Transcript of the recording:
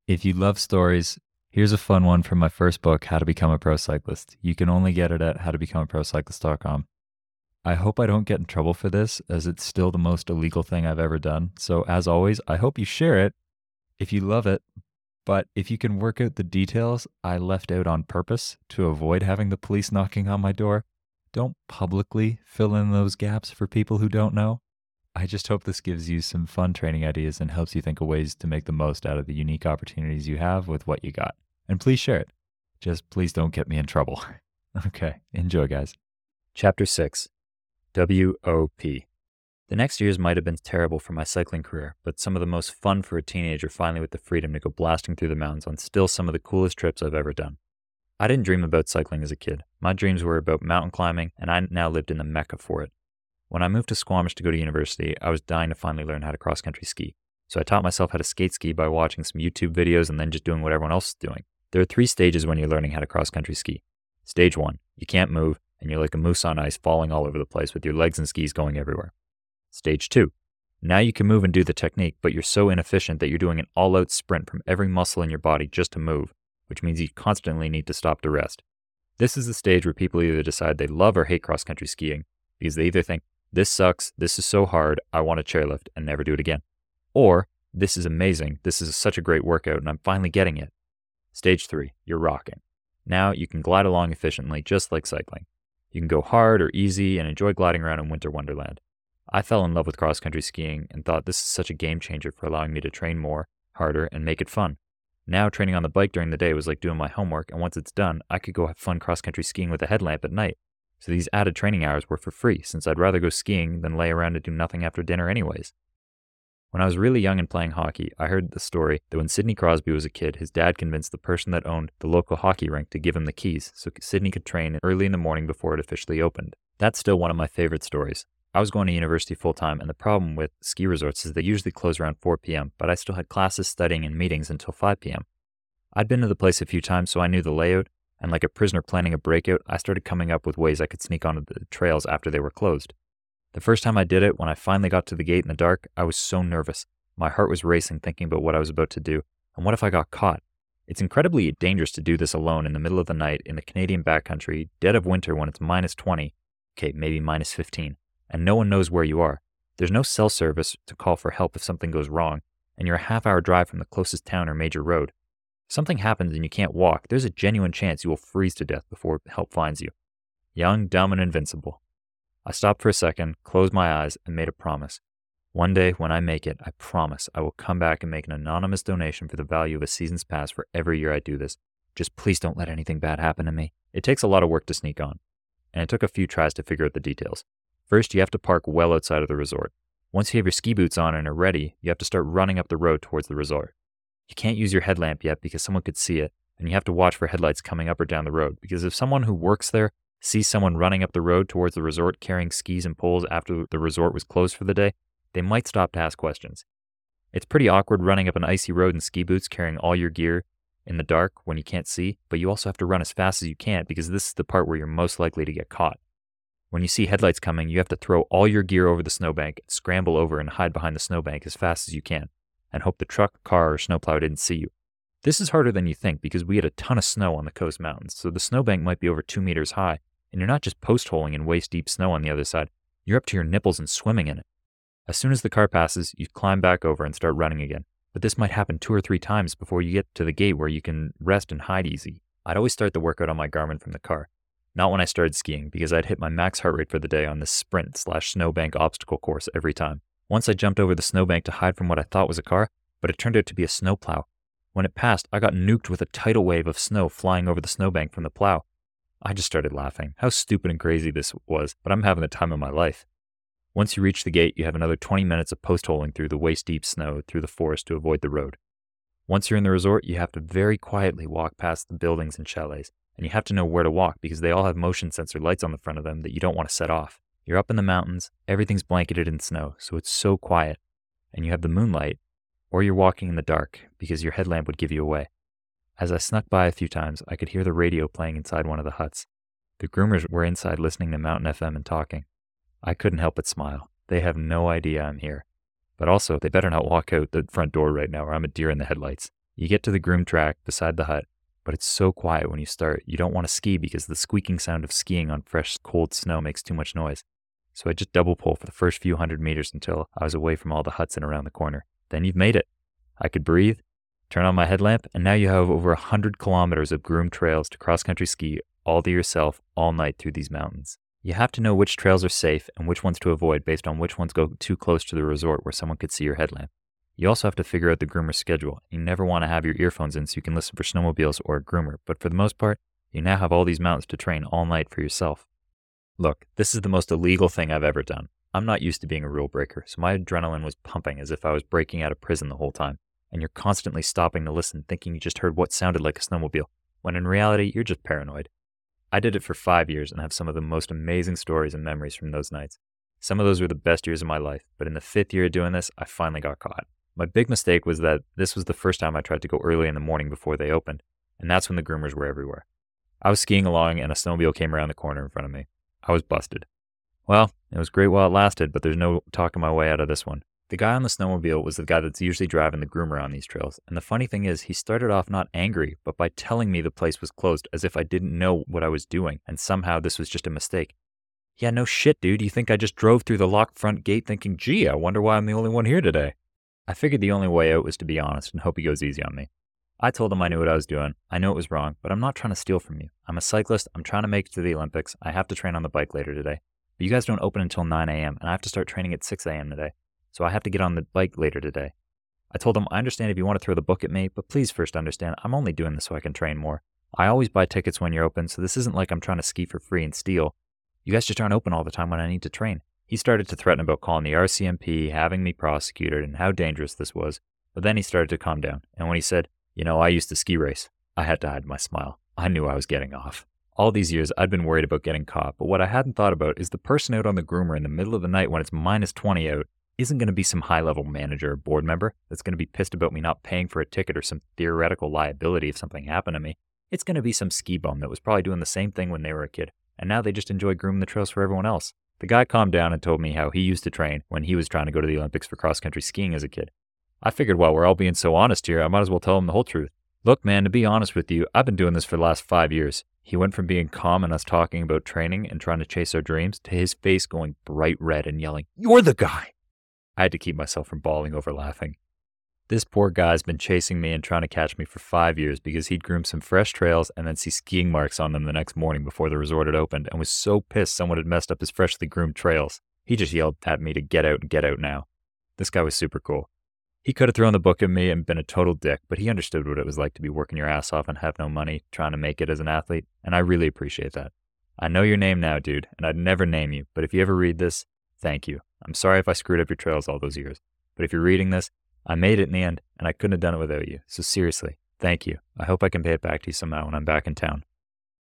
If you love stories, here's a fun one from my first book, How to Become a Pro Cyclist. You can only get it at howtobecomeaprocyclist.com. I hope I don't get in trouble for this, as it's still the most illegal thing I've ever done. So, as always, I hope you share it if you love it. But if you can work out the details I left out on purpose to avoid having the police knocking on my door, don't publicly fill in those gaps for people who don't know. I just hope this gives you some fun training ideas and helps you think of ways to make the most out of the unique opportunities you have with what you got. And please share it. Just please don't get me in trouble. Okay, enjoy, guys. Chapter 6 WOP. The next years might have been terrible for my cycling career, but some of the most fun for a teenager finally with the freedom to go blasting through the mountains on still some of the coolest trips I've ever done. I didn't dream about cycling as a kid. My dreams were about mountain climbing, and I now lived in the mecca for it. When I moved to Squamish to go to university, I was dying to finally learn how to cross-country ski. So I taught myself how to skate ski by watching some YouTube videos and then just doing what everyone else is doing. There are 3 stages when you're learning how to cross-country ski. Stage 1, you can't move, and you're like a moose on ice falling all over the place with your legs and skis going everywhere. Stage 2, now you can move and do the technique, but you're so inefficient that you're doing an all-out sprint from every muscle in your body just to move, which means you constantly need to stop to rest. This is the stage where people either decide they love or hate cross-country skiing, because they either think, this sucks, this is so hard, I want to chairlift and never do it again. Or, this is amazing, this is such a great workout and I'm finally getting it. Stage 3, you're rocking. Now you can glide along efficiently just like cycling. You can go hard or easy and enjoy gliding around in winter wonderland. I fell in love with cross-country skiing and thought this is such a game changer for allowing me to train more, harder, and make it fun. Now training on the bike during the day was like doing my homework, and once it's done, I could go have fun cross-country skiing with a headlamp at night. So these added training hours were for free, since I'd rather go skiing than lay around and do nothing after dinner anyways. When I was really young and playing hockey, I heard the story that when Sidney Crosby was a kid, his dad convinced the person that owned the local hockey rink to give him the keys so Sidney could train early in the morning before it officially opened. That's still one of my favorite stories. I was going to university full-time, and the problem with ski resorts is they usually close around 4 p.m., but I still had classes, studying, and meetings until 5 p.m. I'd been to the place a few times, so I knew the layout, and like a prisoner planning a breakout, I started coming up with ways I could sneak onto the trails after they were closed. The first time I did it, when I finally got to the gate in the dark, I was so nervous. My heart was racing thinking about what I was about to do, and what if I got caught? It's incredibly dangerous to do this alone in the middle of the night in the Canadian backcountry, dead of winter when it's minus 20, okay, maybe minus 15, and no one knows where you are. There's no cell service to call for help if something goes wrong, and you're a half-hour drive from the closest town or major road. If something happens and you can't walk, there's a genuine chance you will freeze to death before help finds you. Young, dumb, and invincible. I stopped for a second, closed my eyes, and made a promise. One day, when I make it, I promise I will come back and make an anonymous donation for the value of a season's pass for every year I do this. Just please don't let anything bad happen to me. It takes a lot of work to sneak on, and it took a few tries to figure out the details. First, you have to park well outside of the resort. Once you have your ski boots on and are ready, you have to start running up the road towards the resort. You can't use your headlamp yet because someone could see it, and you have to watch for headlights coming up or down the road, because if someone who works there sees someone running up the road towards the resort carrying skis and poles after the resort was closed for the day, they might stop to ask questions. It's pretty awkward running up an icy road in ski boots carrying all your gear in the dark when you can't see, but you also have to run as fast as you can because this is the part where you're most likely to get caught. When you see headlights coming, you have to throw all your gear over the snowbank, scramble over and hide behind the snowbank as fast as you can, and hope the truck, car, or snowplow didn't see you. This is harder than you think because we had a ton of snow on the coast mountains, so the snowbank might be over 2 meters high, and you're not just post-holing in waist-deep snow on the other side, you're up to your nipples and swimming in it. As soon as the car passes, you climb back over and start running again, but this might happen 2 or 3 times before you get to the gate where you can rest and hide easy. I'd always start the workout on my Garmin from the car. Not when I started skiing, because I'd hit my max heart rate for the day on this sprint/snowbank obstacle course every time. Once I jumped over the snowbank to hide from what I thought was a car, but it turned out to be a snowplow. When it passed, I got nuked with a tidal wave of snow flying over the snowbank from the plow. I just started laughing. How stupid and crazy this was, but I'm having the time of my life. Once you reach the gate, you have another 20 minutes of post-holing through the waist-deep snow through the forest to avoid the road. Once you're in the resort, you have to very quietly walk past the buildings and chalets, and you have to know where to walk because they all have motion sensor lights on the front of them that you don't want to set off. You're up in the mountains, everything's blanketed in snow, so it's so quiet, and you have the moonlight, or you're walking in the dark because your headlamp would give you away. As I snuck by a few times, I could hear the radio playing inside one of the huts. The groomers were inside listening to Mountain FM and talking. I couldn't help but smile. They have no idea I'm here. But also, they better not walk out the front door right now or I'm a deer in the headlights. You get to the groomed track beside the hut, but it's so quiet when you start, you don't want to ski because the squeaking sound of skiing on fresh, cold snow makes too much noise. So I just double pull for the first few hundred meters until I was away from all the huts and around the corner. Then you've made it. I could breathe, turn on my headlamp, and now you have over 100 kilometers of groomed trails to cross-country ski all to yourself all night through these mountains. You have to know which trails are safe and which ones to avoid based on which ones go too close to the resort where someone could see your headlamp. You also have to figure out the groomer's schedule. You never want to have your earphones in so you can listen for snowmobiles or a groomer, but for the most part, you now have all these mountains to train all night for yourself. Look, this is the most illegal thing I've ever done. I'm not used to being a rule breaker, so my adrenaline was pumping as if I was breaking out of prison the whole time. And you're constantly stopping to listen, thinking you just heard what sounded like a snowmobile, when in reality, you're just paranoid. I did it for 5 years and have some of the most amazing stories and memories from those nights. Some of those were the best years of my life, but in the 5th year of doing this, I finally got caught. My big mistake was that this was the first time I tried to go early in the morning before they opened, and that's when the groomers were everywhere. I was skiing along and a snowmobile came around the corner in front of me. I was busted. Well, it was great while it lasted, but there's no talking my way out of this one. The guy on the snowmobile was the guy that's usually driving the groomer on these trails, and the funny thing is, he started off not angry, but by telling me the place was closed as if I didn't know what I was doing, and somehow this was just a mistake. Yeah, no shit, dude. You think I just drove through the locked front gate thinking, gee, I wonder why I'm the only one here today? I figured the only way out was to be honest and hope he goes easy on me. I told him I knew what I was doing. I know it was wrong, but I'm not trying to steal from you. I'm a cyclist. I'm trying to make it to the Olympics. I have to train on the bike later today. But you guys don't open until 9 a.m., and I have to start training at 6 a.m. today. So I have to get on the bike later today. I told him, I understand if you want to throw the book at me, but please first understand, I'm only doing this so I can train more. I always buy tickets when you're open, so this isn't like I'm trying to ski for free and steal. You guys just aren't open all the time when I need to train. He started to threaten about calling the RCMP, having me prosecuted, and how dangerous this was. But then he started to calm down, and when he said, I used to ski race, I had to hide my smile. I knew I was getting off. All these years, I'd been worried about getting caught, but what I hadn't thought about is the person out on the groomer in the middle of the night when it's minus 20 out isn't going to be some high-level manager or board member that's going to be pissed about me not paying for a ticket or some theoretical liability if something happened to me. It's going to be some ski bum that was probably doing the same thing when they were a kid, and now they just enjoy grooming the trails for everyone else. The guy calmed down and told me how he used to train when he was trying to go to the Olympics for cross-country skiing as a kid. I figured while we're all being so honest here, I might as well tell him the whole truth. Look, man, to be honest with you, I've been doing this for the last 5 years. He went from being calm and us talking about training and trying to chase our dreams to his face going bright red and yelling, "You're the guy!" I had to keep myself from bawling over laughing. This poor guy's been chasing me and trying to catch me for 5 years because he'd groomed some fresh trails and then see skiing marks on them the next morning before the resort had opened and was so pissed someone had messed up his freshly groomed trails. He just yelled at me to get out now. This guy was super cool. He could have thrown the book at me and been a total dick, but he understood what it was like to be working your ass off and have no money, trying to make it as an athlete, and I really appreciate that. I know your name now, dude, and I'd never name you, but if you ever read this, thank you. I'm sorry if I screwed up your trails all those years, but if you're reading this, I made it in the end, and I couldn't have done it without you, so seriously, thank you. I hope I can pay it back to you somehow when I'm back in town.